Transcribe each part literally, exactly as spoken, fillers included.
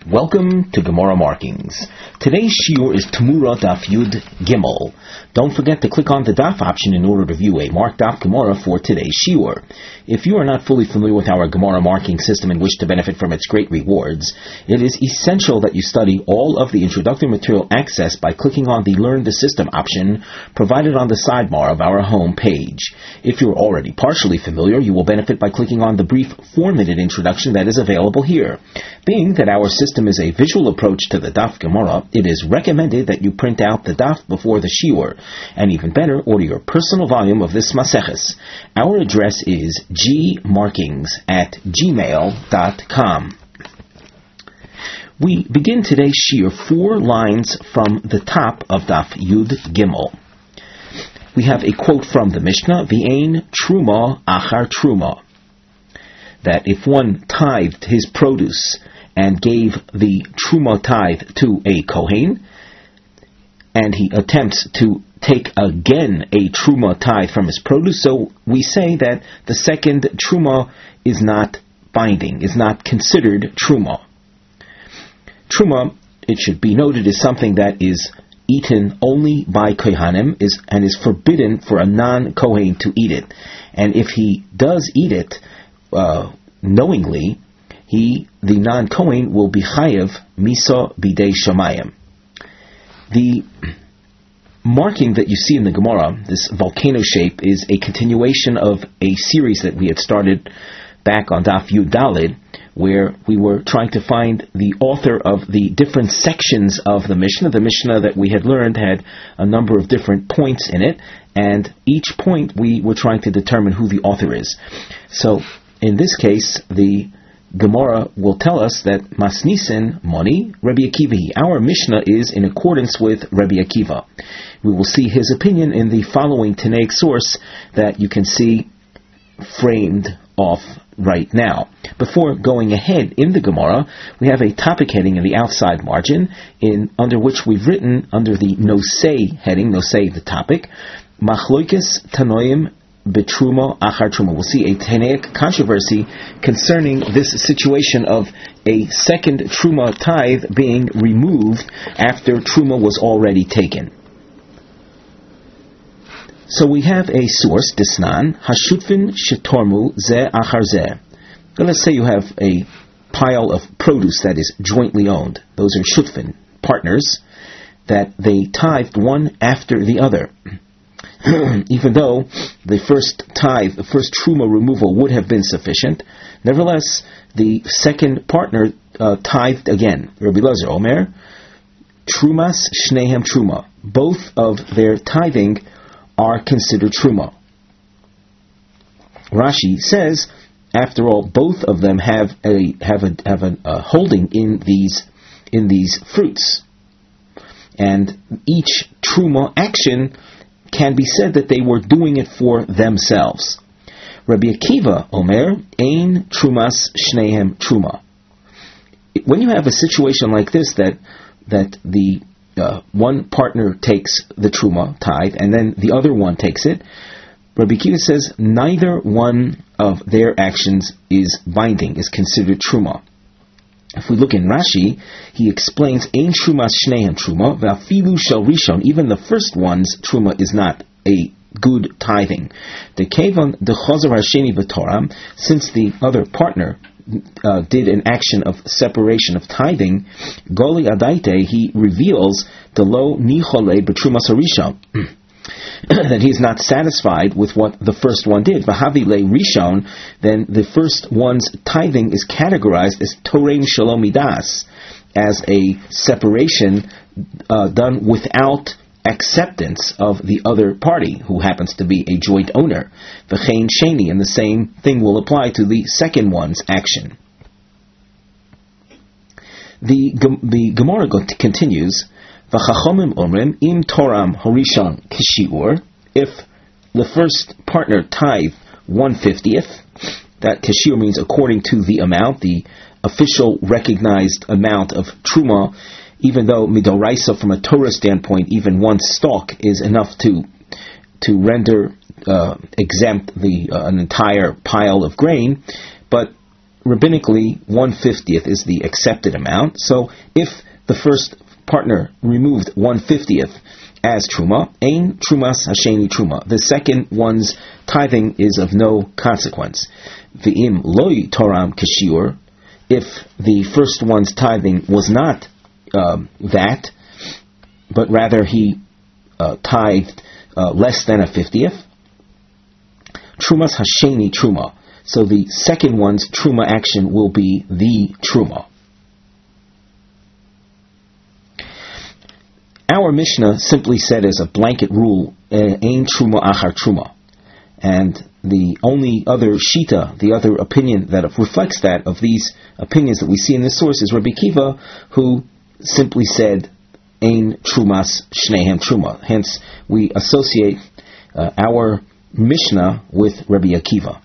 Welcome to Gemara Markings. Today's shiur is Tamura Daf Yud Gimel. Don't forget to click on the Daf option in order to view a marked Daf Gemara for today's shiur. If you are not fully familiar with our Gemara marking system and wish to benefit from its great rewards, it is essential that you study all of the introductory material accessed by clicking on the Learn the System option provided on the sidebar of our home page. If you are already partially familiar, you will benefit by clicking on the brief four-minute introduction that is available here. Being that our system is a visual approach to the Daf Gemara, it is recommended that you print out the Daf before the shiur, and even better, order your personal volume of this Maseches. Our address is gmarkings at gmail dot com. We begin today's shiur four lines from the top of Daf Yud Gimel. We have a quote from the Mishnah, V'ein truma achar truma, that if one tithed his produce and gave the truma tithe to a kohen, and he attempts to take again a truma tithe from his produce, so we say that the second truma is not binding, is not considered truma. Truma, it should be noted, is something that is eaten only by kohanim is, and is forbidden for a non-kohen to eat it. And if he does eat it uh, knowingly, he, the non-kohen, will be chayev misa bidei shamayim. The marking that you see in the Gemara, this volcano shape, is a continuation of a series that we had started back on Daf Yud Daled, where we were trying to find the author of the different sections of the Mishnah. The Mishnah that we had learned had a number of different points in it, and each point we were trying to determine who the author is. So, in this case, the Gemara will tell us that Masnisen Moni Rabbi Akiva. Our Mishnah is in accordance with Rabbi Akiva. We will see his opinion in the following Tanaic source that you can see framed off right now. Before going ahead in the Gemara, we have a topic heading in the outside margin, in under which we've written under the Nosei heading, Nosei the topic, Machloikes Tanoim Betruma Achar Truma. We'll see a Tanaic controversy concerning this situation of a second Truma tithe being removed after Truma was already taken. So we have a source, Disnan, Hashutfin Shetormu Ze Achar Ze. Let's say you have a pile of produce that is jointly owned. Those are Shutfin, partners, that they tithed one after the other. Even though the first tithe, the first truma removal would have been sufficient, nevertheless, the second partner uh, tithed again. Rabbi Lazar Omer, Trumas Shnehem Truma. Both of their tithing are considered truma. Rashi says, after all, both of them have a have a have a, a holding in these in these fruits, and each truma action can be said that they were doing it for themselves. Rabbi Akiva Omer, Ein Trumas Shnehem Truma. When you have a situation like this, that that the uh, one partner takes the truma tithe and then the other one takes it, Rabbi Akiva says neither one of their actions is binding, is considered truma. If we look in Rashi, he explains, Ein Trumas Shnehem Truma, V'afilu Shel Rishon, even the first one's Truma is not a good tithing. The Kevan, the Chazar Hasheni V'Torah, since the other partner uh, did an action of separation of tithing, Goli Adaite, he reveals the Lo Nichole B'Trumas HaRishon, that he is not satisfied with what the first one did. V'havi le rishon, then the first one's tithing is categorized as torein shalom midas, as a separation uh, done without acceptance of the other party, who happens to be a joint owner. V'chein sheni, and the same thing will apply to the second one's action. The, the Gemara continues, V'chachomim omrim im toram horishon kishiur. If the first partner tithe one fiftieth, that kishiur means according to the amount, the official recognized amount of truma. Even though midoraisa, from a Torah standpoint, even one stalk is enough to to render uh, exempt the uh, an entire pile of grain, but rabbinically, one fiftieth is the accepted amount. So if the first partner removed one fiftieth as truma, ein trumas hasheni truma. The second one's tithing is of no consequence. V'im loy toram kashiur. If the first one's tithing was not um, that, but rather he uh, tithed uh, less than a fiftieth, trumas hasheni truma. So the second one's truma action will be the truma. Our Mishnah simply said as a blanket rule, ein truma achar truma. And the only other shita, the other opinion that reflects that of these opinions that we see in this source is Rabbi Akiva, who simply said ein trumas shnehem truma. Hence, we associate uh, our Mishnah with Rabbi Akiva.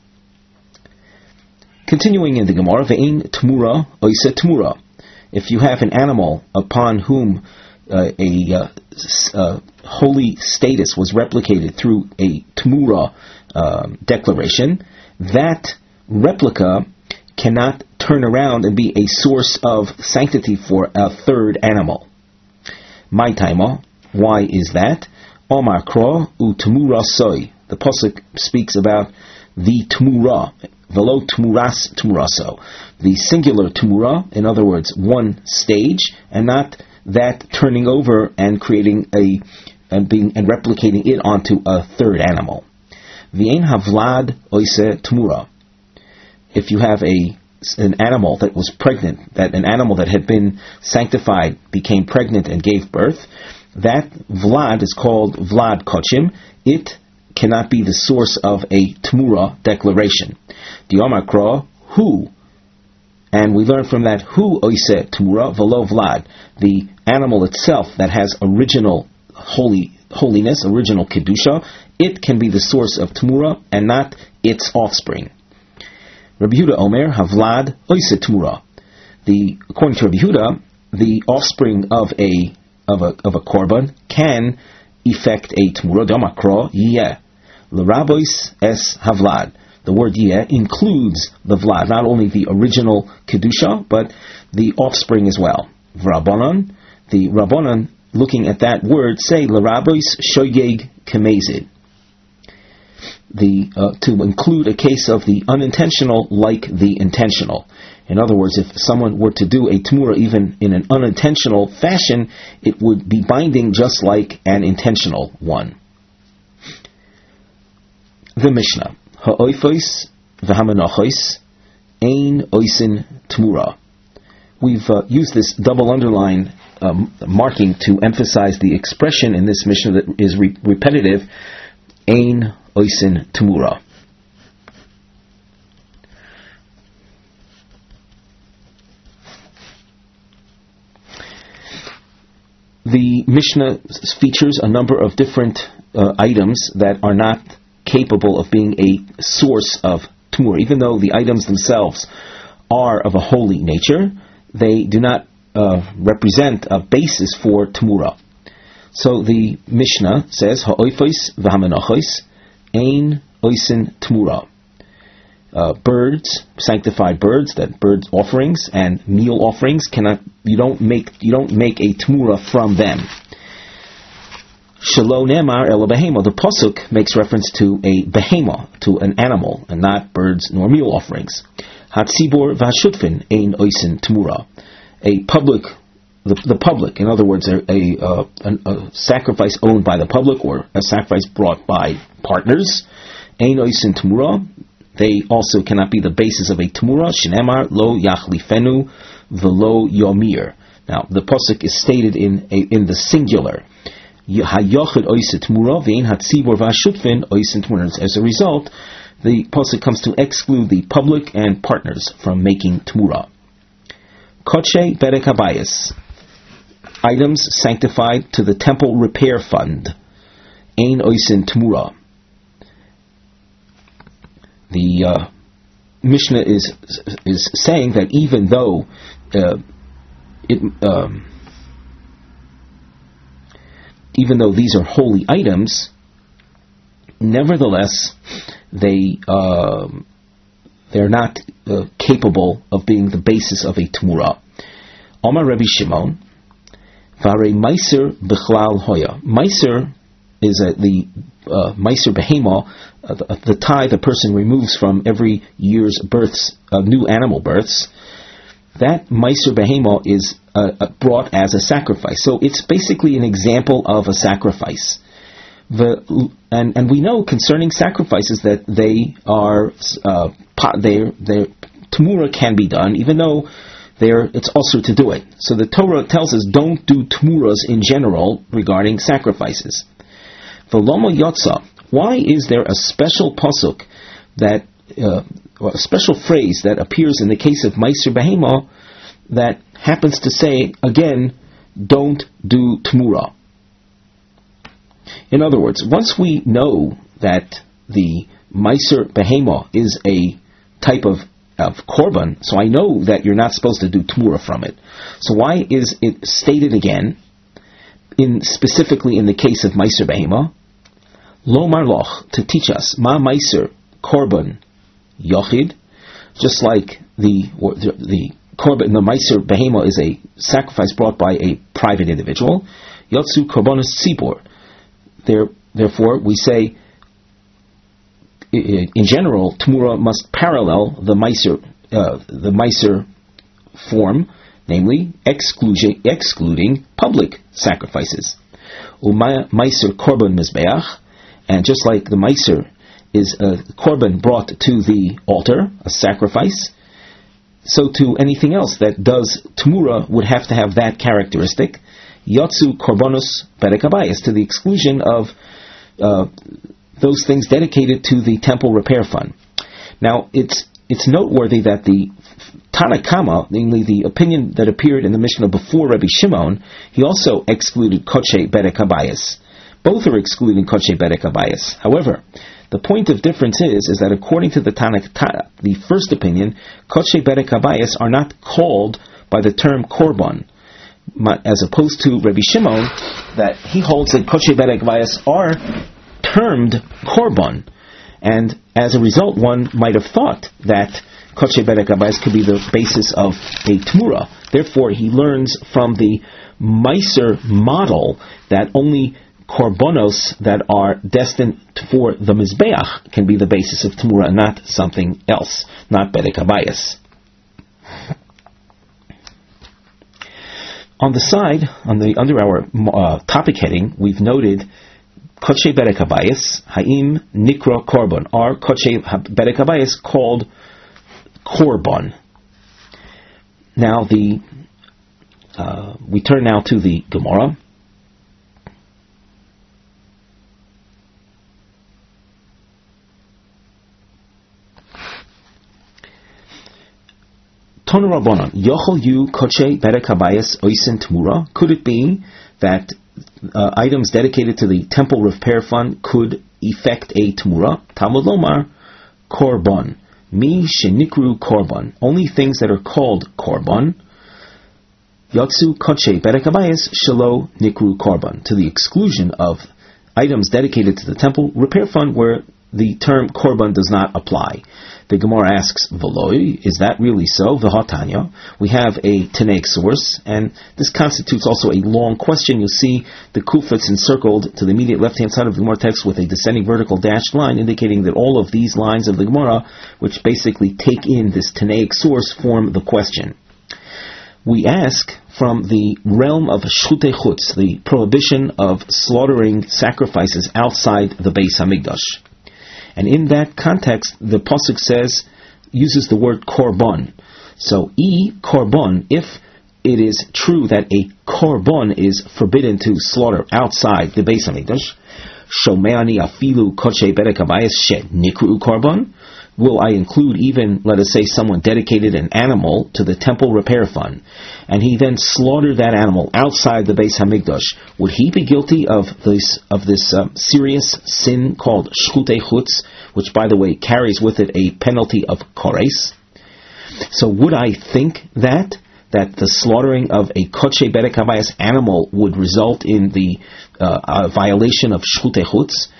Continuing in the Gemara, ve'ein tmura oise tmura. If you have an animal upon whom uh, a uh, uh, holy status was replicated through a tmura um, declaration, that replica cannot turn around and be a source of sanctity for a third animal. My taima, why is that? Omar kro u tmura soy. The pasuk speaks about the tmura, velo tmuras tmuraso, the singular tmura, in other words, one stage, and not that turning over and creating a and being and replicating it onto a third animal. V'ein havlad oise tmura. If you have a an animal that was pregnant, that an animal that had been sanctified became pregnant and gave birth, that vlad is called vlad kochim. It cannot be the source of a tmura declaration. The Omar Kro, who, and we learn from that, who oise tmura velo vlad, the animal itself that has original holy holiness, original kedusha, it can be the source of tmura and not its offspring. Rabbi Yehuda Omer, havlad oise tmura. The according to Rabbi Yehuda, the offspring of a of a of a korban can effect a tmura. Omar Kro yeh. L'rabois es havlad. The word yeh includes the vlad, not only the original kedusha, but the offspring as well. V'rabbanon, the rabbanon, looking at that word, say l'rabois shoyeg kemezid. The uh, to include a case of the unintentional like the intentional. In other words, if someone were to do a tmura even in an unintentional fashion, it would be binding just like an intentional one. The Mishnah, ha'oifos v'hamanochos ein oisin tmura. We've uh, used this double underline um, marking to emphasize the expression in this Mishnah that is re- repetitive, ein oisin tmura. The Mishnah features a number of different uh, items that are not capable of being a source of tmura. Even though the items themselves are of a holy nature, they do not uh, represent a basis for tmura. So the Mishnah says, ha'oifos v'hamenochos ein oisin tmura. Uh, birds, sanctified birds, that birds offerings and meal offerings cannot. You don't make. You don't make a tmura from them. Shelo nemar ela behema. The pasuk makes reference to a behema, to an animal, and not birds nor meal offerings. Hatzibor v'hashutfin ein oisin tmura. A public, the, the public, in other words, a, a, uh, a, a sacrifice owned by the public or a sacrifice brought by partners. Ein oisin tmura. They also cannot be the basis of a tmura. Shenemar lo yachlifenu v'lo yomir. Now the pasuk is stated in a, in the singular. Hayochid oiset tmura vein hatzibor v'hashutfin oisin tmura. As a result, the pasuk comes to exclude the public and partners from making tmura. Koche berek habayis. Items sanctified to the temple repair fund. Ein oisin tmura. The uh, Mishnah is is saying that even though uh, it, um, even though these are holy items, nevertheless they uh, they're not uh, capable of being the basis of a Tmura. Omar Rabbi Shimon, Vare Meiser Bichlal Hoya. Meiser is a, the uh, Meiser Behema, uh, the, the tie the person removes from every year's births, uh, new animal births. That Meiser Behema is uh, brought as a sacrifice. So it's basically an example of a sacrifice. The, and, and we know concerning sacrifices that they are, uh, their, their Tamura can be done, even though there it's also to do it. So the Torah tells us don't do Tmuras in general regarding sacrifices. V'loma Yotza, why is there a special pasuk that, uh, or a special phrase that appears in the case of Meiser Behema that happens to say, again, don't do Tmura? In other words, once we know that the Meiser Behema is a type of, of Korban, so I know that you're not supposed to do Tmura from it. So why is it stated again, in specifically in the case of Meiser Behema? Lo Marloch, to teach us, Ma Meiser Korban Yochid, just like the the, the Korban, the Meiser Behema is a sacrifice brought by a private individual. Yotzu Korbanos Tzibor. There, therefore, we say, in general, Tmura must parallel the Meiser, uh, the Meiser form, namely excluding, excluding public sacrifices. Umay Meiser Korban Mizbeach, and just like the Meiser is a Korban brought to the altar, a sacrifice, so to anything else that does Tmura would have to have that characteristic. Yotzu Korbanos Bedek Habayis, to the exclusion of uh, those things dedicated to the temple repair fund. Now, it's it's noteworthy that the Tanakama, namely the opinion that appeared in the Mishnah before Rabbi Shimon, he also excluded Koche Bedek Habayis. Both are excluding Koche Bedek Habayis. However, the point of difference is, is that according to the Tanakh, the first opinion, Koche Bedek Habayis are not called by the term Korban, as opposed to Rabbi Shimon, that he holds that Koche Bedek Habayis are termed Korban, and as a result, one might have thought that Koche Bedek Habayis could be the basis of a Tmura. Therefore, he learns from the Meiser model that only Korbanos that are destined for the Mizbeach can be the basis of Tmura, and not something else, not Bedek Habayis. On the side, on the under our uh, topic heading, we've noted Koche Bedek Habayis, Haim Nikra Korban. Are Koche Bedek Habayis called Korban? Now, the uh, we turn now to the Gemara. Tonu Rabbanon, Yochel Yu Koche Bedek Habayis Oisen Tmura. Could it be that uh, items dedicated to the temple repair fund could effect a Tmura? Talmud Lomar, Korban. Mi Shenikru Korban. Only things that are called Korban. Yotzu Koche Bedek Habayis Shelo Nikru Korban. To the exclusion of items dedicated to the temple repair fund where the term Korban does not apply. The Gemara asks, V'loi, is that really so? V'hatanya. We have a Tanaic source, and this constitutes also a long question. You'll see the kufets encircled to the immediate left-hand side of the Gemara text with a descending vertical dashed line, indicating that all of these lines of the Gemara, which basically take in this Tanaic source, form the question. We ask from the realm of Shchutei Chutz, the prohibition of slaughtering sacrifices outside the Beis Hamikdash. And in that context, the pasuk says, uses the word korban. So, e korban, if it is true that a korban is forbidden to slaughter outside the Beis Hamikdash, shomeani afilu koche bedek habayis she nikru korban. Will I include even, let us say, someone dedicated an animal to the temple repair fund, and he then slaughtered that animal outside the Beis Hamikdash? Would he be guilty of this of this uh, serious sin called Shchutei Chutz, which, by the way, carries with it a penalty of kores? So, would I think that that the slaughtering of a koche bedek habayis animal would result in the uh, uh, violation of Shchutei Chutz?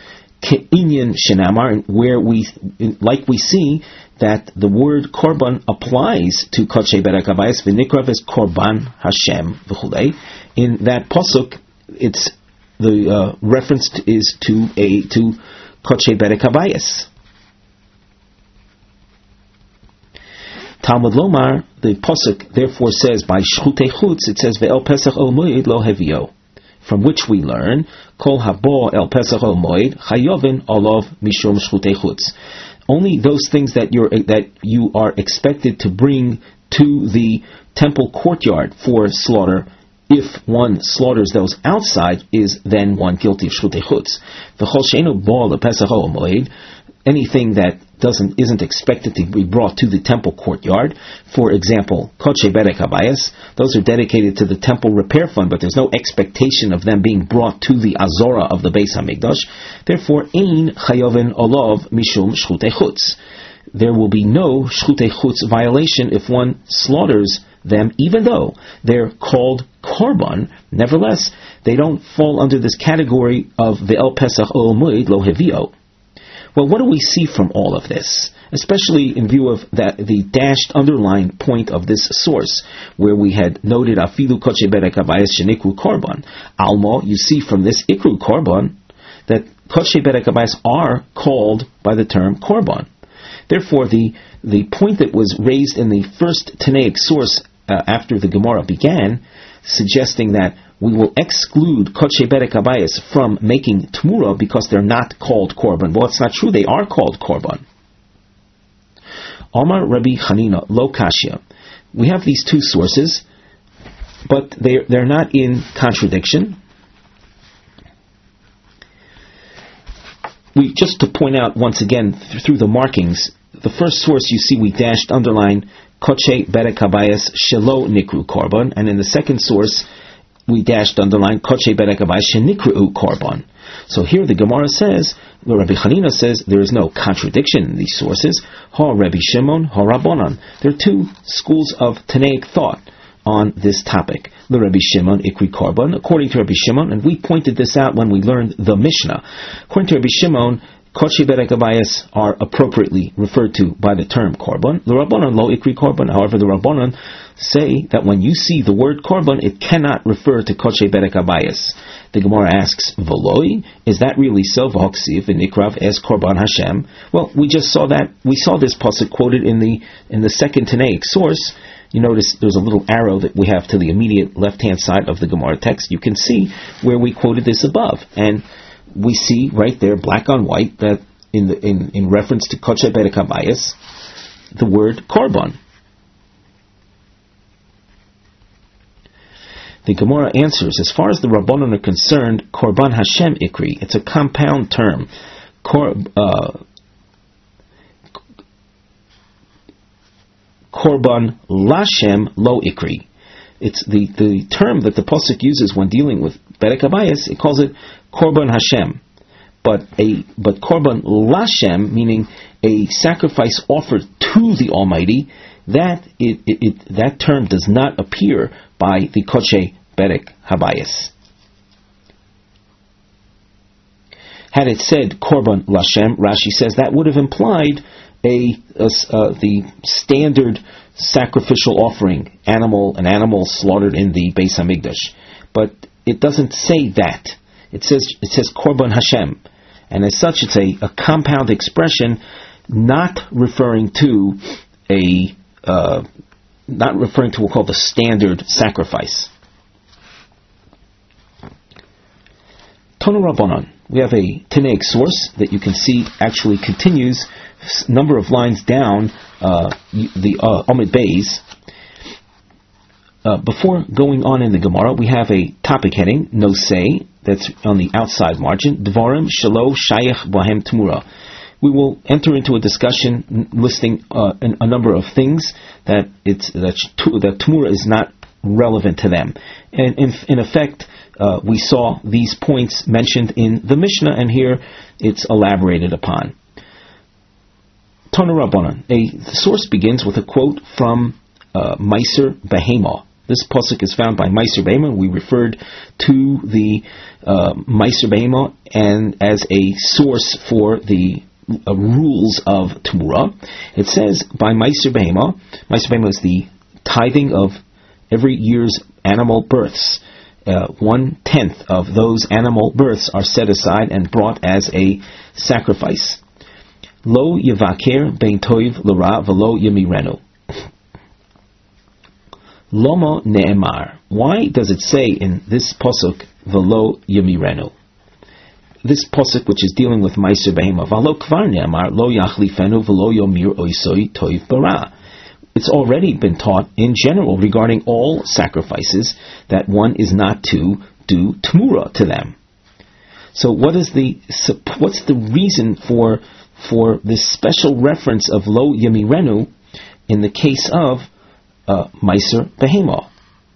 Ke'inyan shenamar, where we, like we see, that the word korban applies to Kodshe Berek Habayis, v'nikrav as korban Hashem v'chulei. In that pasuk, it's the uh, reference is to a to Kodshe Berek Habayis. Talmud Lomar, the pasuk therefore says by Shchutei Chutz, it says ve'el Pesach el Moed lo hevio, from which we learn kol habo el Pesach el Moed chayovin olav mishum Shchutei Chutz. Only those things that you're that you are expected to bring to the temple courtyard for slaughter, if one slaughters those outside, is then one guilty of Shchutei Chutz. V'chol she'enu bo lePesach ol Moed, anything that doesn't isn't expected to be brought to the temple courtyard. For example, Kodshe Berek Habayis, those are dedicated to the temple repair fund, but there's no expectation of them being brought to the Azora of the Beis Hamikdash. Therefore, ein chayovin olav mishum Shchutei Chutz. There will be no Shchutei Chutz violation if one slaughters them, even though they're called korban. Nevertheless, they don't fall under this category of ve'el Pesach ol Moed lo hevio. Well, what do we see from all of this? Especially in view of that, the dashed underlined point of this source, where we had noted afilu kodshe berek habayis shenikru korban. Almo, you see from this ikru korban that kodshe berek habayis are called by the term korban. Therefore, the the point that was raised in the first Tanaic source uh, after the Gemara began, suggesting that we will exclude Kodshe Berek Habayis from making Tmura because they're not called Korban. Well, it's not true. They are called Korban. Omar Rabbi Chanina, Lo Kashya. We have these two sources, but they're, they're not in contradiction. We just to point out once again th- through the markings, the first source you see we dashed underline Kodshe Berek Habayis Shelo Nikru Korban, and in the second source we dashed underline Kodshe Berek Habayis Shenikru Korban. So here the Gemara says, the Rabbi Chanina says there is no contradiction in these sources. Ha Rabbi Shimon, Ha Rabbanan. There are two schools of Tanaic thought on this topic. The Rabbi Shimon Ikri Korban, according to Rabbi Shimon, and we pointed this out when we learned the Mishnah. According to Rabbi Shimon, Kodshe Berek Habayis are appropriately referred to by the term Korban. The Rabbanan Lo Ikri Korban. However, the Rabbanan say that when you see the word Korban, it cannot refer to Kodshe Berek Habayis. The Gemara asks, Voloi, is that really so? V'hoksiv v'nikrav es Korban Hashem. Well, we just saw that. We saw this pasuk quoted in the in the second Tanaic source. You notice there's a little arrow that we have to the immediate left-hand side of the Gemara text. You can see where we quoted this above, and we see right there, black on white, that in the in, in reference to Kodshe Berek Habayis, the word Korban. The Gemara answers, as far as the Rabbanon are concerned, Korban Hashem Ikri, it's a compound term. Kor, uh, Korban Lashem Lo Ikri. It's the, the term that the Pasuk uses when dealing with Berek Habayis, it calls it Korban Hashem. But a but Korban Lashem, meaning a sacrifice offered to the Almighty, that it, it, it that term does not appear by the Kodshe Berek Habayis. Had it said Korban Lashem, Rashi says that would have implied a, a uh, the standard sacrificial offering, animal an animal slaughtered in the Beis Hamikdash, but it doesn't say that. It says it says Korban Hashem, and as such, it's a, a compound expression, not referring to a uh, not referring to what we call the standard sacrifice. Tonu Rabbanan. We have a Tanaic source that you can see actually continues a number of lines down uh, the uh, Amud Beis. Uh, before going on in the Gemara, we have a topic heading, no say, that's on the outside margin, Dvarim Shelo Shayach Bahem Tmura. We will enter into a discussion listing uh, a number of things that it's that, that Tmura is not relevant to them. And in, in effect, uh, we saw these points mentioned in the Mishnah, and here it's elaborated upon. Tanu Rabbanan. A the source begins with a quote from uh, Meiser Behema. This pasuk is found by Meiser Behema. We referred to the uh, Meiser Behema and as a source for the uh, rules of Tumura. It says by Meiser Behema, Meiser Behema is the tithing of every year's animal births. Uh, one tenth of those animal births are set aside and brought as a sacrifice. Lo yevaker bein toiv l'ra v'lo yemirenu. Loma ne'emar. Why does it say in this pasuk v'lo yemirenu? This pasuk, which is dealing with Meiser Behema, v'lo kvar ne'emar lo yachlifenu v'lo yomir oisoi toiv bara. It's already been taught in general regarding all sacrifices that one is not to do tmura to them. So what is the what's the reason for for this special reference of lo yemirenu in the case of uh, Meiser Behema?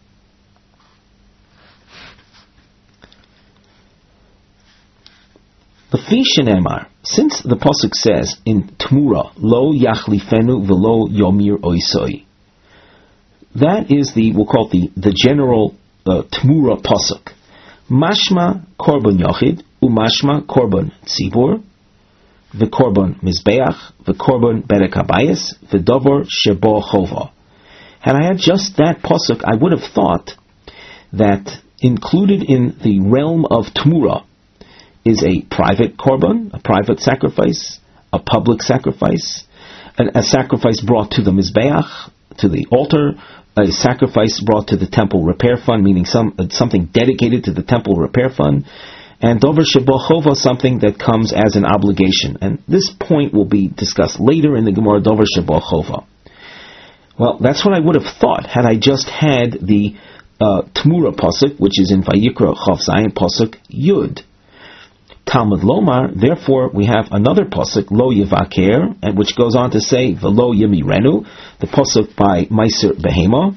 Since the pasuk says in Tmura, Lo yachlifenu v'lo yomir oisoi, that is the, we'll call it the, the general uh, Tmura pasuk. Mashma korban yochid, umashma korban tzibur, v'korban mizbeach, v'korban berek habayis, v'dover shebo chova. Had I had just that pasuk, I would have thought that included in the realm of Tmura is a private korban, a private sacrifice, a public sacrifice, a, a sacrifice brought to the mizbeach, to the altar, a sacrifice brought to the temple repair fund, meaning some uh, something dedicated to the temple repair fund, and dover shebo chova, something that comes as an obligation. And this point will be discussed later in the Gemara, dover shebo chova. Well, that's what I would have thought had I just had the uh, Tmura pasuk, which is in Vayikra Chav Zayin pasuk Yud. Talmud Lomar, therefore we have another pasuk, Lo Yevaker, and which goes on to say, V'lo Yemirenu, the pasuk by Meiser Behema,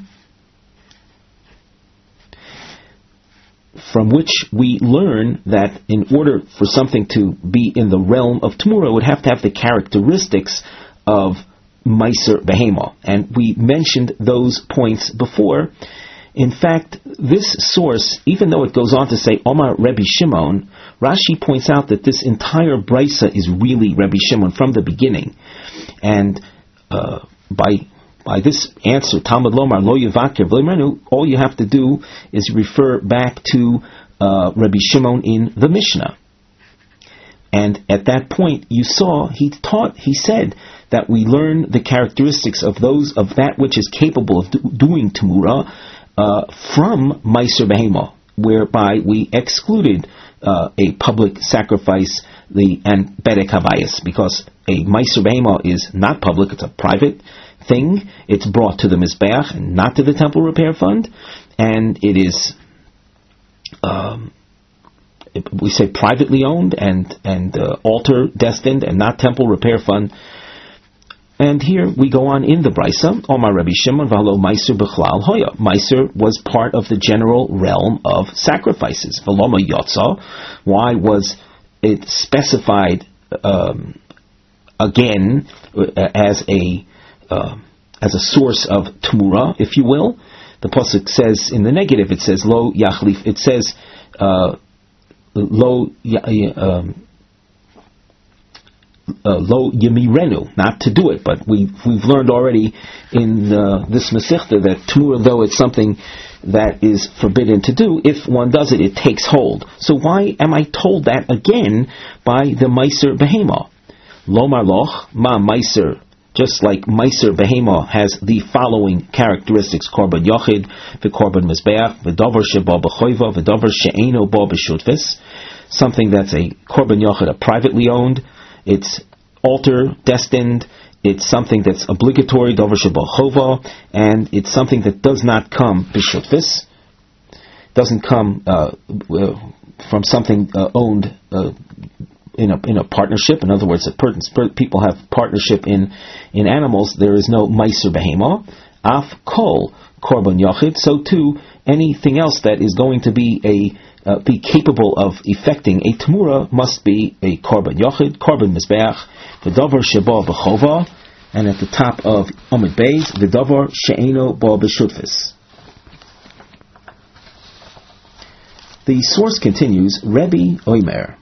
from which we learn that in order for something to be in the realm of Tmura, it would have to have the characteristics of Meiser Behema. And we mentioned those points before. In fact, this source, even though it goes on to say Omar Rebbe Shimon, Rashi points out that this entire brisa is really Rebbe Shimon from the beginning. And uh, by by this answer, Talmud Lomar Lo Yevaker V'Lo, all you have to do is refer back to uh, Rebbe Shimon in the Mishnah. And at that point, you saw he taught. He said that we learn the characteristics of those of that which is capable of do, doing Tumura. Uh, from Meiser Behema, whereby we excluded uh, a public sacrifice the and Berek Habayis, because a Meiser Behema is not public, it's a private thing, it's brought to the Mizbeach and not to the Temple Repair Fund, and it is, um, it, we say privately owned and, and uh, altar destined and not Temple Repair Fund. And here we go on in the Brisa, Omar Rabbi Shimon v'halo Meiser b'chlal hoya. Meiser was part of the general realm of sacrifices. V'loma yotza. Why was it specified um, again uh, as a uh, as a source of Tmura, if you will? The pasuk says in the negative. It says lo yachlif. It says uh, lo. Um, Uh, lo yemirenu, not to do it, but we we've learned already in uh, this Masechta that Tmura, though it's something that is forbidden to do, if one does it, it takes hold. So why am I told that again by the Meiser Behema? Lomar loch ma Meiser, just like Meiser Behema has the following characteristics: korban yochid, v'korban mizbeach, v'dover sheba b'choiva, v'dover she'eno ba b'shutvis, something that's a korban yochid, a privately owned. It's altar destined, it's something that's obligatory, dover sheba chova, and it's something that does not come b'shutvis, doesn't come uh, from something uh, owned uh, in a in a partnership. In other words, a per- people have partnership in in animals. There is no Meiser Behema. Af kol korban yochid. So too, anything else that is going to be a Uh, be capable of effecting a Tmura must be a korban yochid, korban mizbeach, v'davar sheba b'chova, and at the top of Omid Beis, v'davar she'eno ba b'shutfis. The source continues, Rebbe Oimer.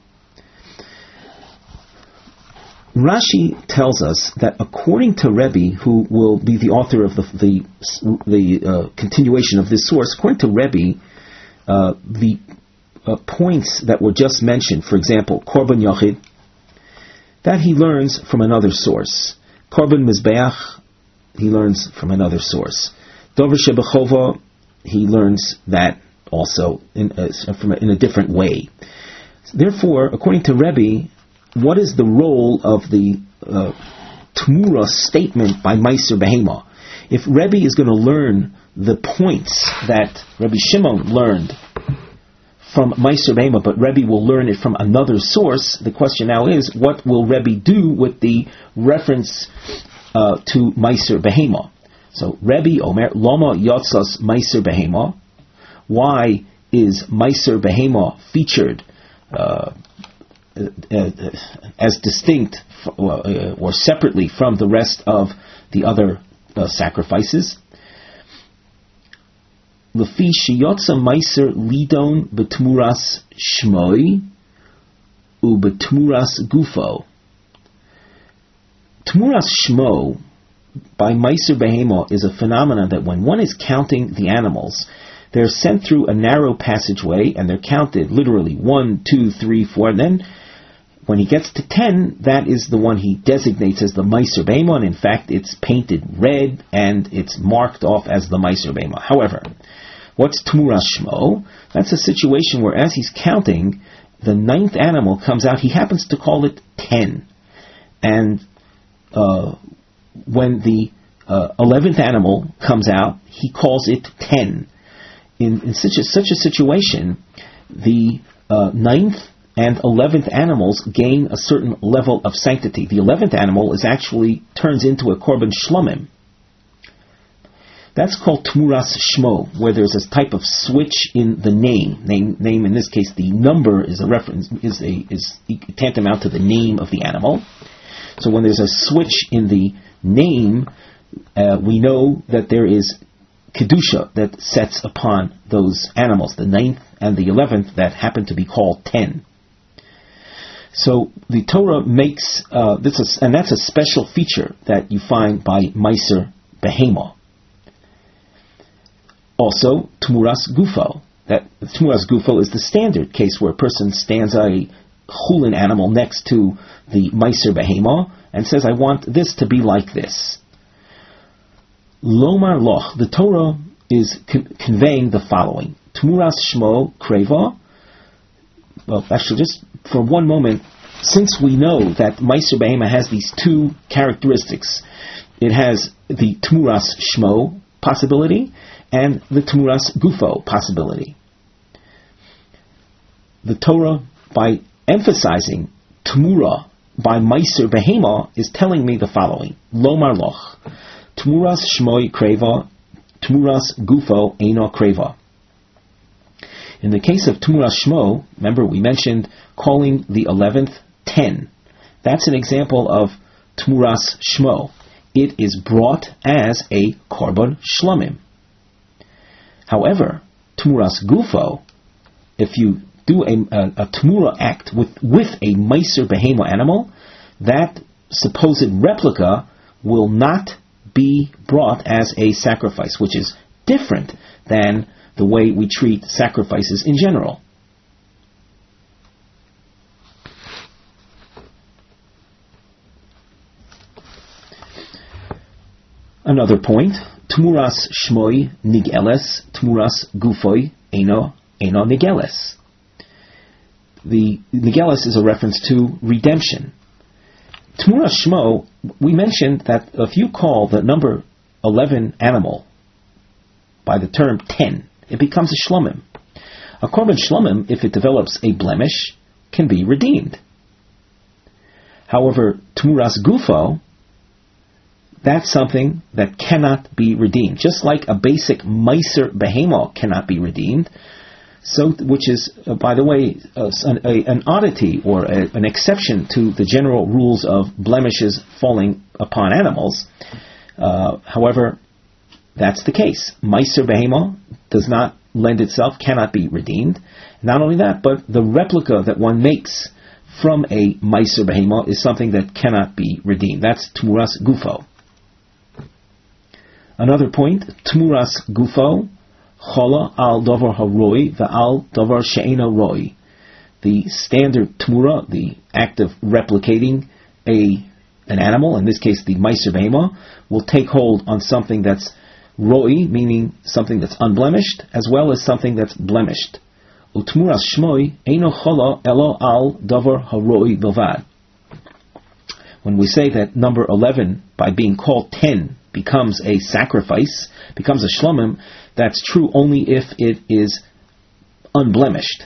Rashi tells us that according to Rebbe, who will be the author of the the, the uh, continuation of this source, according to Rebbe, uh, the uh, points that were just mentioned, for example, Korban Yochid, that he learns from another source. Korban Mizbeach, he learns from another source. Dover Shebechova, he learns that also in, uh, from a, in a different way. Therefore, according to Rebbe, what is the role of the uh, Tmura statement by Meiser Behema? If Rebbe is going to learn the points that Rebbe Shimon learned from Meiser Behema, but Rebbe will learn it from another source, the question now is, what will Rebbe do with the reference uh, to Meiser Behema? So, Rebbe Omer, Lama Yotzas Meiser Behema. Why is Meiser Behema featured uh, uh, as distinct f- uh, or separately from the rest of the other uh, sacrifices? Lefi sheyotza Meiser lidon betmuras shmoi u betmuras gufo. Tmuras shmo by Meiser Behema is a phenomenon that when one is counting the animals, they're sent through a narrow passageway and they're counted literally one, two, three, four, and then when he gets to ten, that is the one he designates as the Meiser Behema, and in fact it's painted red and it's marked off as the Meiser Behema. However, what's Tmuras Shmo? That's a situation where as he's counting, the ninth animal comes out, he happens to call it ten. And uh, when the uh, eleventh animal comes out, he calls it ten. In, in such a, such a situation, the uh, ninth and eleventh animals gain a certain level of sanctity. The eleventh animal is actually turns into a korban shlomim. That's called Tmuras Shmo, where there's a type of switch in the name. Name, name in this case, the number is a reference, is a is tantamount to the name of the animal. So when there's a switch in the name, uh, we know that there is kedusha that sets upon those animals, the ninth and the eleventh that happen to be called ten. So the Torah makes uh, this, is, and that's a special feature that you find by Meiser Behema. Also, Tmuras Gufo. That Tmuras Gufo is the standard case where a person stands a chulin animal next to the Meiser Behema and says, "I want this to be like this." Lomar Loch, the Torah is con- conveying the following: Tmuras Shmo Kreva. Well, actually, just for one moment, since we know that Meiser Behema has these two characteristics, it has the Tmuras Shmo possibility and the Tmuras Gufo possibility. The Torah, by emphasizing Tmura by Meiser Behema, is telling me the following: Lomar Loch, Tmuras Shmoi Kreva, Tmuras Gufo Eino Kreva. In the case of Tmuras Shmo, remember we mentioned calling the eleventh ten. That's an example of Tmuras Shmo. It is brought as a korban shlomim. However, Tmuras Gufo, if you do a, a, a Tmura act with, with a Meiser Behema animal, that supposed replica will not be brought as a sacrifice, which is different than the way we treat sacrifices in general. Another point, Tmuras Shmoi Nigeles, Tmuras Gufoi Eino Eino Nigeles. The Nigeles is a reference to redemption. Tmuras Shmo, we mentioned that if you call the number eleven animal by the term ten, it becomes a shlomim. A korban shlomim, if it develops a blemish, can be redeemed. However, Tmuras Gufo, that's something that cannot be redeemed. Just like a basic Meiser Behema cannot be redeemed, so which is, uh, by the way, uh, an, a, an oddity or a, an exception to the general rules of blemishes falling upon animals. Uh, however, that's the case. Meiser Behema does not lend itself cannot be redeemed. Not only that, but the replica that one makes from a Meiser Behema is something that cannot be redeemed. That's Tmuras Gufo. Another point, Tmuras Gufo, Chola al Dover Haroi, Ve'al Dover She'ena Roi. The standard Tmura, the act of replicating a an animal, in this case the Meiser Behema, will take hold on something that's Roi, meaning something that's unblemished, as well as something that's blemished. Utmuras Shmoi Eino Chola Elo al Dover Haroi Bilvad. When we say that number eleven, by being called ten, becomes a sacrifice, becomes a shlomim, that's true only if it is unblemished.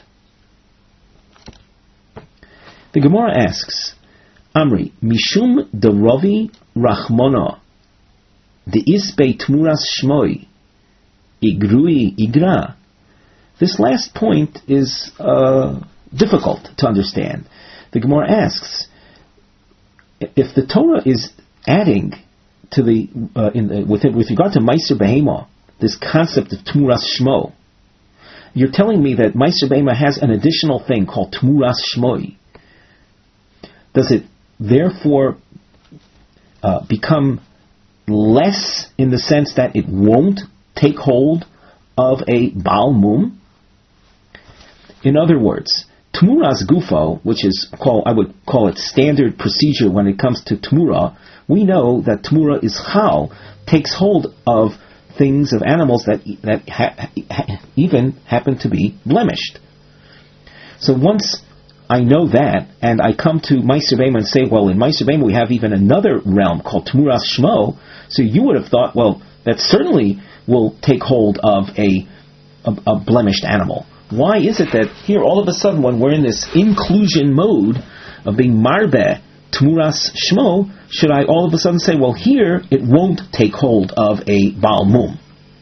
The Gemara asks, Amri, Mishum de Rovi Rachmona, de Isbe Tmuras Shmoi, Igrui Igra. This last point is uh, difficult to understand. The Gemara asks, if the Torah is adding to the, uh, in the with, with regard to Meiser Behema, this concept of Tmuras Shmo, you're telling me that Meiser Behema has an additional thing called Tmuras Shmoi. Does it therefore uh, become less in the sense that it won't take hold of a Baal Mum? In other words, Tmuras Gufo, which is called, I would call it standard procedure when it comes to Tmura, we know that Tmura is Chal, takes hold of things, of animals that that ha, ha, even happen to be blemished. So once I know that, and I come to Meiser Behema and say, well, in Meiser Behema we have even another realm called Tmuras Shmo, so you would have thought, well, that certainly will take hold of a, a, a blemished animal. Why is it that here, all of a sudden, when we're in this inclusion mode of being Marbeh, Tmuras Shmo, should I all of a sudden say, well, here it won't take hold of a Baal Mum?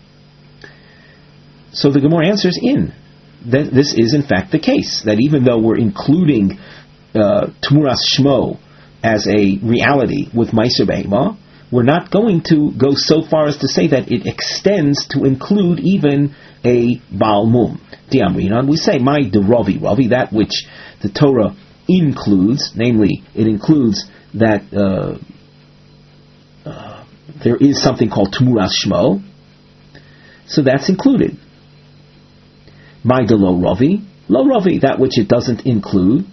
So the Gemara answers in. That this is in fact the case, that even though we're including uh, Tmuras Shmo as a reality with Meiser Behema, we're not going to go so far as to say that it extends to include even a Baal Mum. Diamrinan, we say, my de Ravi, Ravi, that which the Torah includes, namely, it includes that uh, uh, there is something called Tmuras Shmo, so that's included. My de Lo Ravi, Lo Ravi, that which it doesn't include,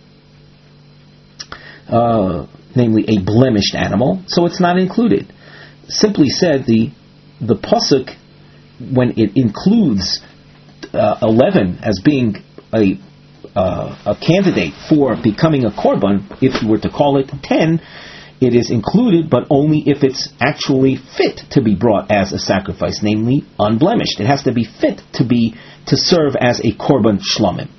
uh, namely a blemished animal, so it's not included. Simply said, the the pasuk, when it includes uh, eleven as being a uh, a candidate for becoming a korban, if you were to call it ten, it is included, but only if it's actually fit to be brought as a sacrifice, namely unblemished. It has to be fit to be to serve as a korban shlomim.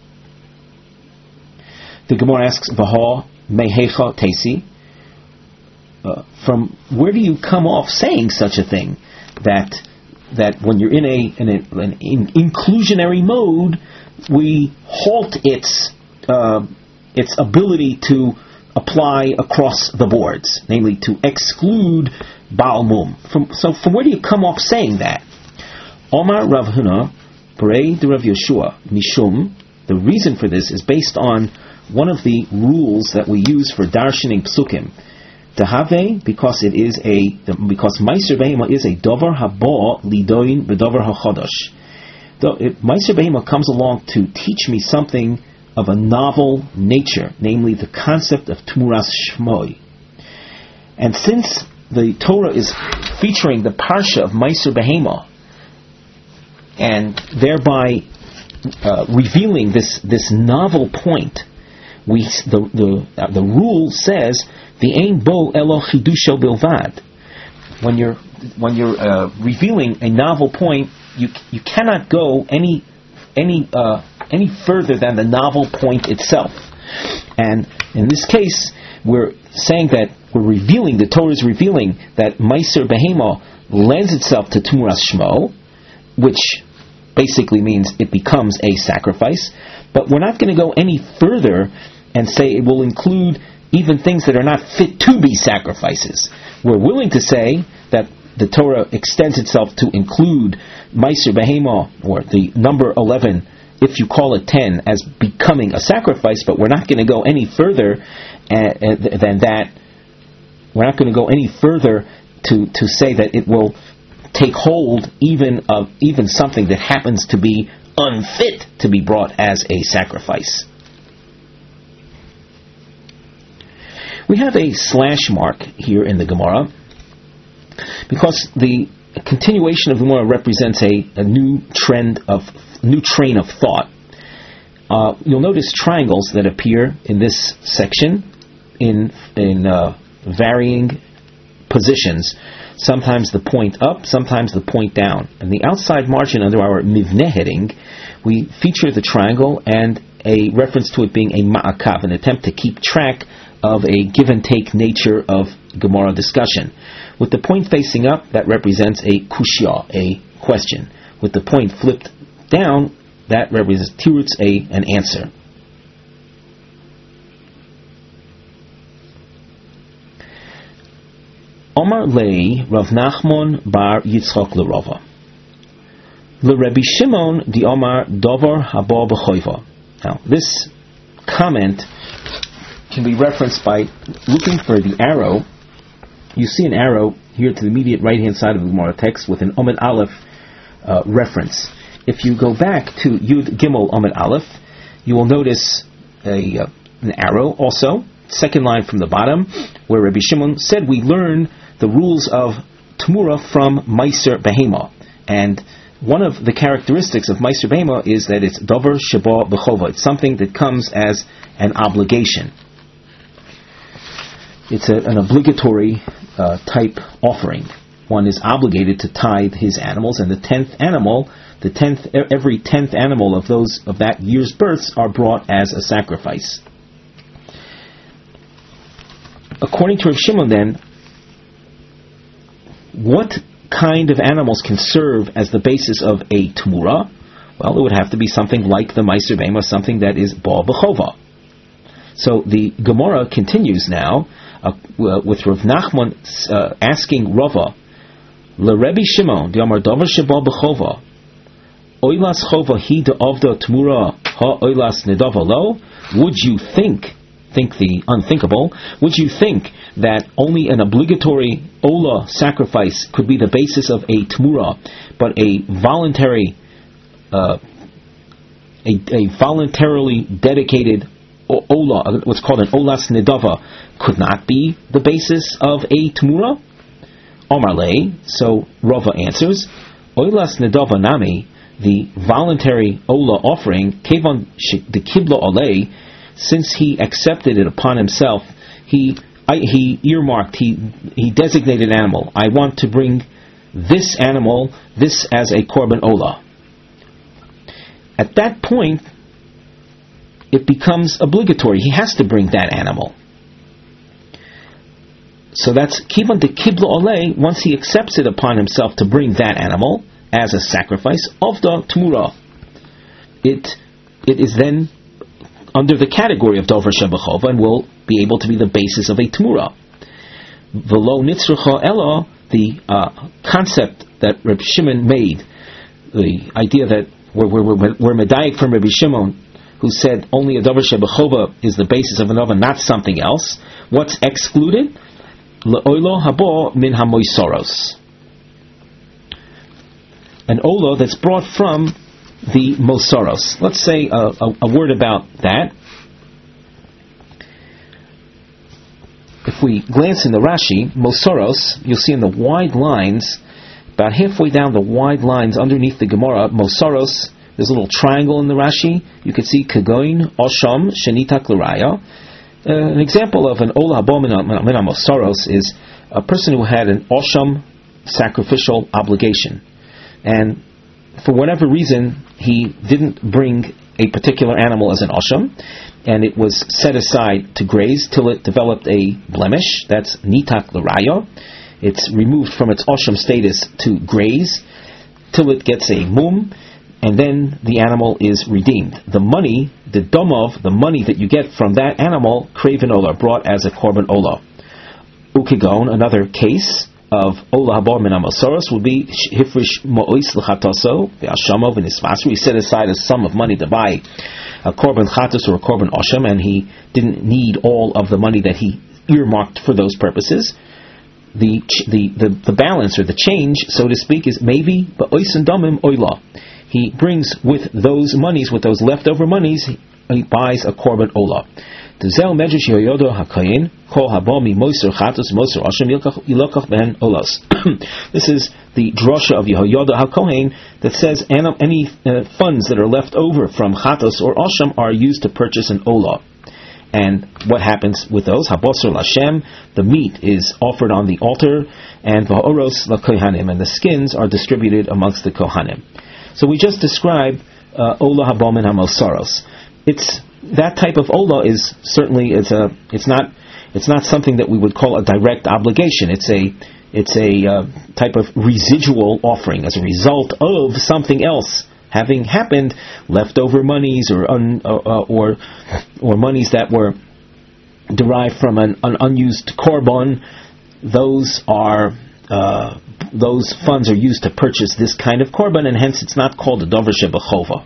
The Gemara asks, "V'ha mehecha tesi." Uh, from where do you come off saying such a thing? That that when you're in a, in a an in inclusionary mode, we halt its uh, its ability to apply across the boards, namely to exclude Baal Mum. From, so from where do you come off saying that? Omar Rav Huna, Berei de Rav Yeshua, Mishum, the reason for this is based on one of the rules that we use for darshaning psukim. Tehave, because it is a, because Meiser Behema is a Dover Haba Lidoin B'Dover HaChodosh. Meiser Behema comes along to teach me something of a novel nature, namely the concept of Tmuras Shmoi. And since the Torah is featuring the parsha of Meiser Behema, and thereby uh, revealing this this novel point, we the the uh, the rule says the ein bo elo chidusho bilvad. When you're when you're uh, revealing a novel point, you you cannot go any any uh, any further than the novel point itself. And in this case, we're saying that we're revealing, the Torah is revealing that Meiser Behema lends itself to Tmuras Shmo, which basically means it becomes a sacrifice. But we're not going to go any further and say it will include even things that are not fit to be sacrifices. We're willing to say that the Torah extends itself to include Meiser Behema, or the number eleven, if you call it ten, as becoming a sacrifice, but we're not going to go any further uh, uh, than that. We're not going to go any further to, to say that it will take hold even of even something that happens to be unfit to be brought as a sacrifice. We have a slash mark here in the Gemara because the continuation of the Gemara represents a, a new trend of new train of thought. Uh, you'll notice triangles that appear in this section in in uh, varying positions. Sometimes the point up, sometimes the point down. And the outside margin under our Mivneh heading, we feature the triangle and a reference to it being a ma'akav, an attempt to keep track of a give and take nature of Gemara discussion. With the point facing up, that represents a kushya, a question. With the point flipped down, that represents tirutz, a an answer. Omar lei Rav Nachman bar Yitzchok l'Rava l'Rebbi Shimon di Omar Dovar haba b'choiva. Now, this comment can be referenced by looking for the arrow. You see an arrow here to the immediate right-hand side of the Gemara text with an Omid Aleph uh, reference. If you go back to Yud Gimel Omid Aleph, you will notice a uh, an arrow also, second line from the bottom, where Rabbi Shimon said we learn the rules of Tmura from Meiser Behema. And one of the characteristics of Meiser Behema is that it's Dover Sheba B'chova. It's something that comes as an obligation. It's a, an obligatory uh, type offering. One is obligated to tithe his animals, and the tenth animal, the tenth, every tenth animal of those of that year's births are brought as a sacrifice. According to Rav Shimon, then, what kind of animals can serve as the basis of a Tmura? Well, it would have to be something like the Meiser Behema, something that is Ba B'chova. So the Gemara continues now uh, with Rav Nachman uh, asking Rava, LeRebbi Shimon, the Amar Davar Sheba B'chova, Oilas Chova Hi De'avda Tmura Ha Oilas Nedava Lo? Would you think, think the unthinkable, would you think that only an obligatory Ola sacrifice could be the basis of a Tmura, but a voluntary, uh, a, a voluntarily dedicated Ola, what's called an Olas Nedava, could not be the basis of a Tmura? Omar Lei, so Rava answers, Olas Nedava Nami, the voluntary Ola offering, Kevon the Kibla Olei, since he accepted it upon himself, he I, he earmarked, he he designated an animal. I want to bring this animal, this as a Korban Ola. At that point, it becomes obligatory. He has to bring that animal. So that's Kivan de Kibla Olei, once he accepts it upon himself to bring that animal as a sacrifice of the Tmura. It it is then under the category of Dover Shebechova and will be able to be the basis of a Tmura. V'lo nitzrucha ela, the uh, concept that Reb Shimon made, the idea that we're, we're, we're, we're medayik from Rabbi Shimon, who said only a Dover Shebechova is the basis of another, not something else. What's excluded? Le'oilo habo min hamoisoros. An ola that's brought from the mosaros. Let's say a, a, a word about that. If we glance in the Rashi, mosaros, you'll see in the wide lines, about halfway down the wide lines underneath the Gemara, mosaros, there's a little triangle in the Rashi. You can see kagoin, osham, shenita klaraya. Uh, an example of an ola habo min mosaros is a person who had an osham sacrificial obligation. And for whatever reason, he didn't bring a particular animal as an osham, and it was set aside to graze till it developed a blemish. That's nitak l'raya. It's removed from its osham status to graze till it gets a mum, and then the animal is redeemed. The money, the domov, the money that you get from that animal, kraven ola, brought as a korban ola. Ukigon, another case, of Ola Haba Min HaMasoros would be Hifrish Mo'is L'Chataso V'Ashamo V'Nisvasru. He set aside a sum of money to buy a korban chatos or a korban osham, and he didn't need all of the money that he earmarked for those purposes. The the the, the balance or the change, so to speak, is maybe ba'oisen damim oila. He brings with those monies, with those leftover monies, he buys a korban ola. This is the drasha of Yehoyada HaKohen that says any uh, funds that are left over from chatos or osham are used to purchase an olah. And what happens with those? Habosar Lashem, the meat is offered on the altar, and v'ha'oros laKohanim, and the skins are distributed amongst the Kohanim. So we just described uh, olah haba min hamosaros. It's that type of olah is certainly it's a it's not it's not something that we would call a direct obligation. It's a it's a uh, type of residual offering as a result of something else having happened, leftover monies or un, uh, or or monies that were derived from an, an unused korban. Those are uh, those funds are used to purchase this kind of korban, and hence it's not called a davar shebechova.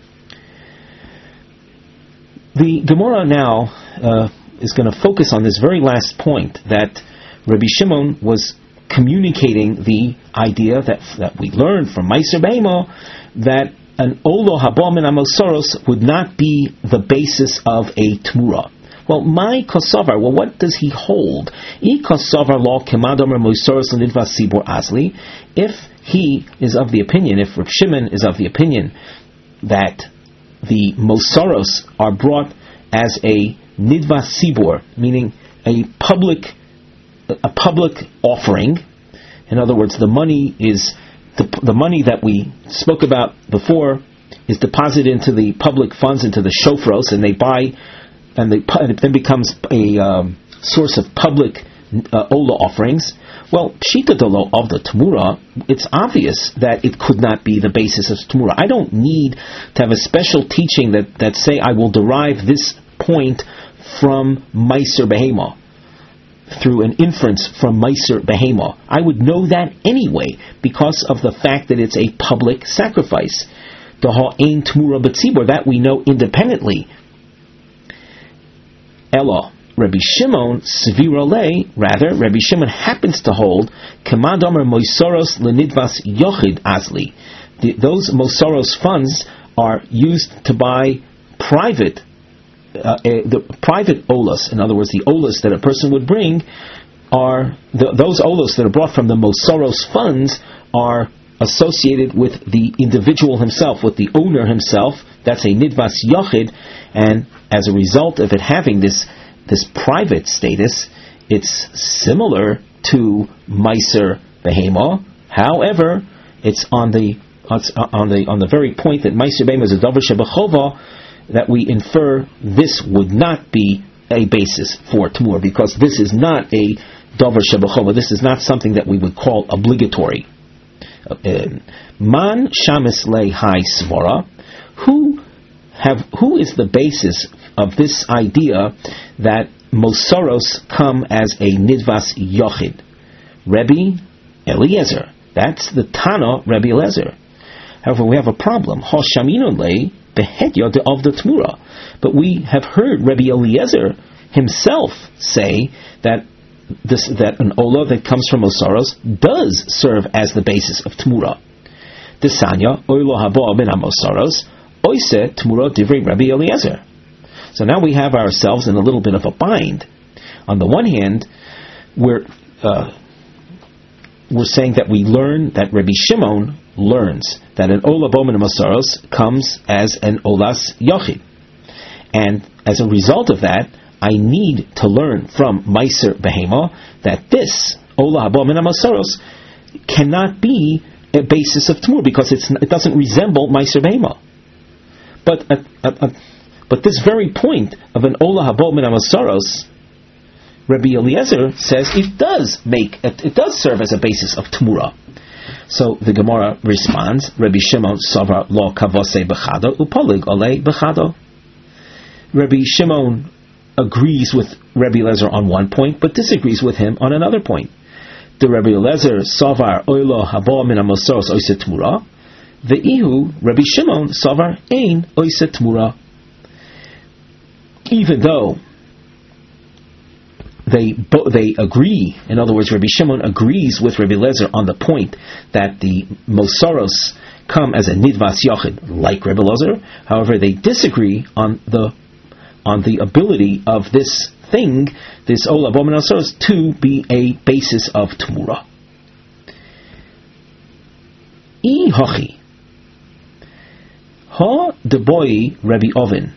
The Gemara now uh, is going to focus on this very last point, that Rabbi Shimon was communicating the idea that that we learned from Meiser Behema, that an Olo Haba Min HaMasoros would not be the basis of a Tmura. Well, my kosavar, well, what does he hold? I kosavar law kemadomer moisoros l'nidvas sibor asli. If he is of the opinion, if Reb Shimon is of the opinion that the mosaros are brought as a nidvas sibor, meaning a public a public offering. In other words, the money is the, the money that we spoke about before is deposited into the public funds, into the shofros, and they buy, and, they, and it then becomes a um, source of public uh, ola offerings. Well, pshita dolo of the Tmura, it's obvious that it could not be the basis of Tmura. I don't need to have a special teaching that, that say I will derive this point from Meiser Behema, through an inference from Meiser Behema. I would know that anyway, because of the fact that it's a public sacrifice. The ha'ein Tmura b'tzibur, that we know independently. Ella, Rabbi Shimon Svira lei, rather, Rabbi Shimon happens to hold Kamadomer Moisoros Lenidvas Yochid Asli. The, those Mosoros funds are used to buy private, uh, uh, the private olas. In other words, the olas that a person would bring are the, those olas that are brought from the Mosoros funds are associated with the individual himself, with the owner himself. That's a Nidvas Yochid, and as a result of it having this this private status, it's similar to Meiser Behema. However, it's on the on the on the very point that Meiser Behema is a davar shebechova, that we infer this would not be a basis for Tmur, because this is not a davar shebechova. This is not something that we would call obligatory. Man shamis lei hai svara. Who have who is the basis of this idea that Mosoros come as a Nidvas Yochid? Rebbe Eliezer. That's the Tana Rebbe Eliezer. However, we have a problem. Hoshamino lei behedya of the Tmura. But we have heard Rebbe Eliezer himself say that this that an Ola that comes from Mosoros does serve as the basis of Tmura. Desanya Oilo haba min hamosoros oise Tmura divrei Rebbe Eliezer. So now we have ourselves in a little bit of a bind. On the one hand, we're uh, we're saying that we learn that Rabbi Shimon learns that an Ola Bo Min Mosoros comes as an Olas Yochid, and as a result of that, I need to learn from Meiser Behema that this Ola Bo Min Mosoros cannot be a basis of Tmur, because it's, it doesn't resemble Meiser Behema. But a, a, a But this very point of an Ola Haba Min HaMasoros, Rabbi Eliezer says it does make it, it does serve as a basis of Tmura. So the Gemara responds, Rabbi Shimon Savra Lo Kavose Bechado Upolig Ole Bechado. Rabbi Shimon agrees with Rabbi Eliezer on one point, but disagrees with him on another point. the Rabbi Eliezer savar oilo haba min hamosaros oise tmura, ve'ihu Rabbi Shimon savar ein oise tmura. Even though they they agree, in other words, Rabbi Shimon agrees with Rabbi Eliezer on the point that the mosaros come as a nidvas yachid, like Rabbi Eliezer. However, they disagree on the on the ability of this thing, this ola haba min hamosaros, to be a basis of tmura. I hachi ha deboi Rabbi Oven.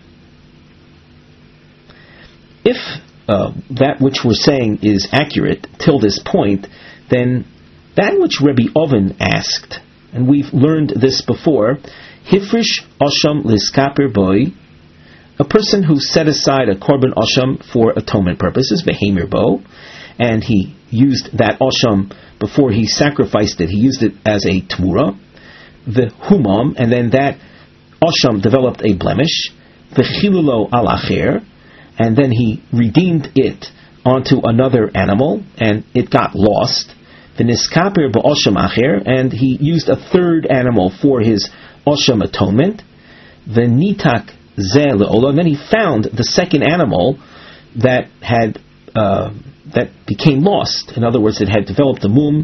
If uh, that which we're saying is accurate till this point, then that which Rabbi Oven asked, and we've learned this before, hifrish osham liskaper boy, a person who set aside a korban osham for atonement purposes, behemer bo, and he used that osham before he sacrificed it, he used it as a tmura, the humam, and then that osham developed a blemish, the chilulo al acher, and then he redeemed it onto another animal, and it got lost. The niskaper ba'osham acher, and he used a third animal for his osham atonement. The nitak zeh le'ola, and then he found the second animal that had uh, that became lost. In other words, it had developed a mum.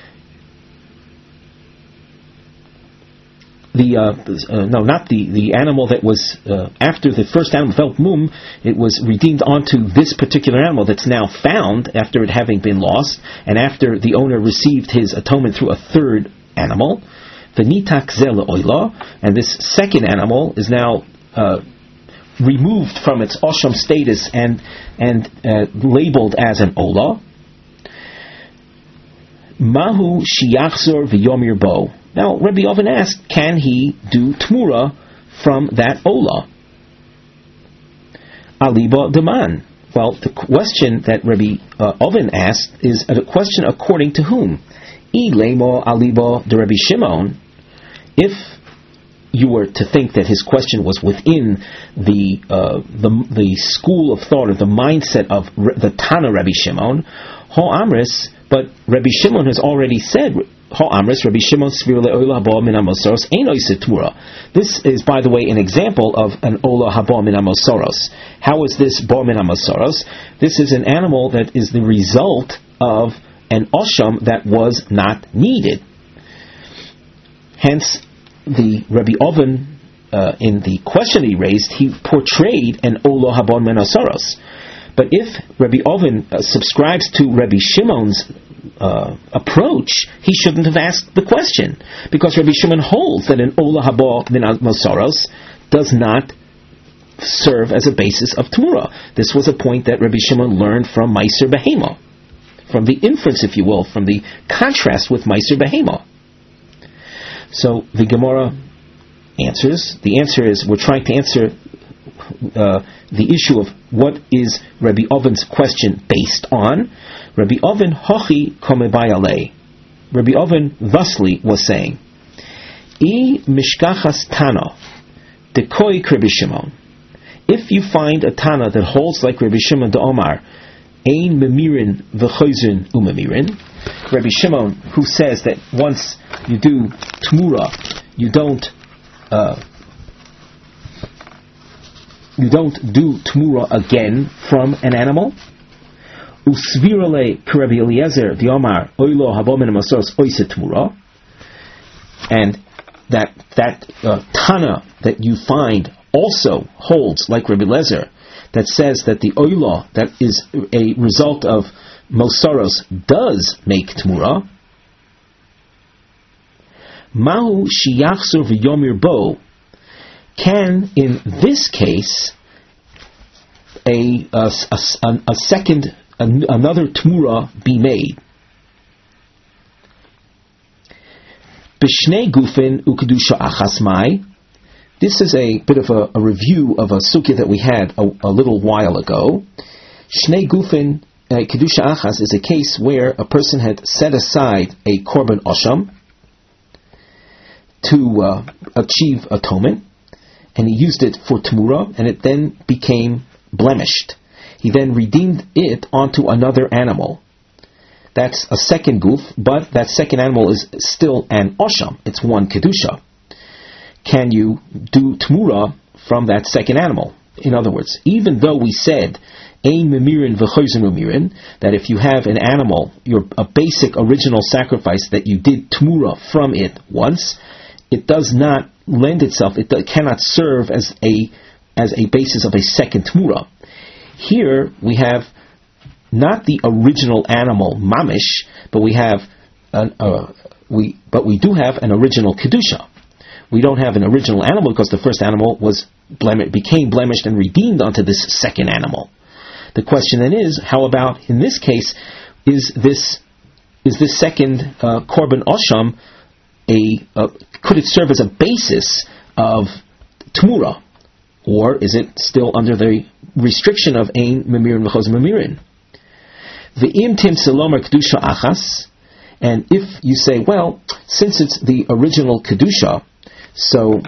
The uh, uh, no, not the, the animal that was uh, after the first animal developed mum. It was redeemed onto this particular animal that's now found after it having been lost, and after the owner received his atonement through a third animal. The nitak zel oila, and this second animal is now uh, removed from its osham status and and uh, labeled as an ola. Mahu shiachzor v'yomir bo. Now, Rabbi Oven asked, can he do tmura from that ola? Aliba deman. Well, the question that Rabbi uh, Oven asked is a question according to whom? I lemo aliba de Rabbi Shimon. If you were to think that his question was within the uh, the, the school of thought or the mindset of the Tana Rabbi Shimon, ho amris, but Rabbi Shimon has already said, this is, by the way, an example of an ola haba min hamosaros. How is this ba min hamosaros? This is an animal that is the result of an osham that was not needed. Hence, the Rabbi Oven, uh, in the question he raised, he portrayed an ola haba min hamosaros. But if Rabbi Oven uh, subscribes to Rabbi Shimon's Uh, approach, he shouldn't have asked the question, because Rabbi Shimon holds that an ola haba min hamosaros does not serve as a basis of tmura. This was a point that Rabbi Shimon learned from Meiser Behema, from the inference, if you will, from the contrast with Meiser Behema. So the Gemara answers. The answer is, we're trying to answer uh, the issue of what is Rabbi Oven's question based on. Rabbi Oven hochi komebayale. Rabbi Oven thusly was saying, I mishkachas tana dekoi Rabbi Shimon. If you find a tana that holds like Rabbi Shimon de Omar, ein memirin v'choizin umemirin, Rabbi Shimon, who says that once you do tmura, you don't uh, you don't do tmura again from an animal. Usvirale Rabbi Eliezer the Omar oilo haba min hamosaros oise tmura, and that that uh, tana that you find also holds like Rabbi Eliezer, that says that the oila that is a result of mosaros does make tmura. Mahu shiyachzor v'yomir bo. Can in this case a a, a, a second another tmura be made? B'shnei gufin ukedusha achas mai. This is a bit of a, a review of a sugya that we had a, a little while ago. Shnei gufin kedusha achas is a case where a person had set aside a korban osham to uh, achieve atonement, and he used it for tmura, and it then became blemished. He then redeemed it onto another animal. That's a second goof, but that second animal is still an osham. It's one kedusha. Can you do tmura from that second animal? In other words, even though we said ein memirin v'choyzen memirin, that if you have an animal, your a basic original sacrifice that you did tmura from it once, it does not lend itself. It cannot serve as a as a basis of a second tmura. Here we have not the original animal mamish, but we have an, uh, we but we do have an original kedusha. We don't have an original animal because the first animal was blem- became blemished and redeemed onto this second animal. The question then is, how about in this case, is this is this second uh, korban osham a uh, could it serve as a basis of tmura, or is it still under the restriction of ein memirin v'chos memirin? V'im tim selomer kedusha achas, and if you say, well, since it's the original kedusha, so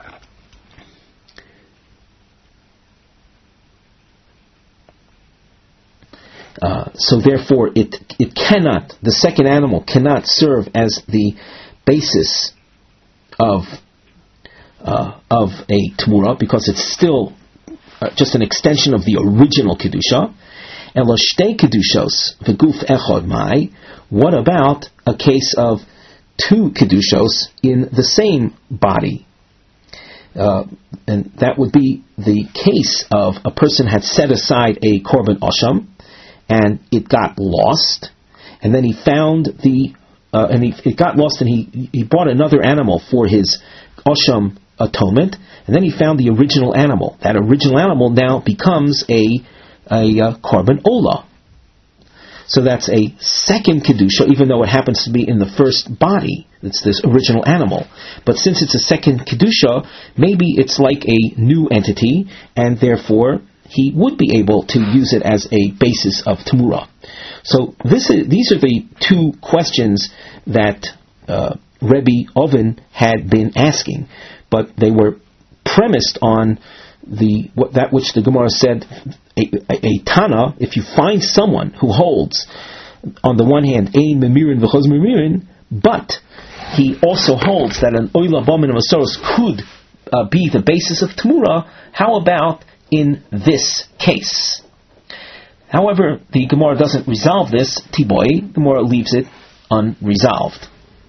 uh, so therefore it it cannot, the second animal cannot serve as the basis of uh, of a tmura, because it's still uh, just an extension of the original kedusha. Elo shtei kedushos v'guf echad mai. What about a case of two kedushos in the same body? Uh, and that would be the case of a person had set aside a korban osham, and it got lost, and then he found the uh, and he, it got lost, and he he bought another animal for his osham atonement, and then he found the original animal. That original animal now becomes a a uh, korban olah. So that's a second kedusha, even though it happens to be in the first body. It's this original animal. But since it's a second kedusha, maybe it's like a new entity, and therefore he would be able to use it as a basis of tmura. So this is, these are the two questions that uh, Rebbe Oven had been asking, but they were premised on the what, that which the Gemara said, a, a, a Tana, if you find someone who holds, on the one hand, ein memirin v'chos memirin, but he also holds that an oila bomin of asoros could uh, be the basis of tmura, how about in this case? However, the Gemara doesn't resolve this, Tiboy, the Gemara leaves it unresolved.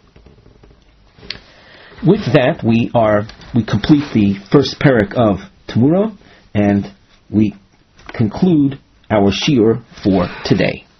With that, we are we complete the first parak of Tmura, and we conclude our shiur for today.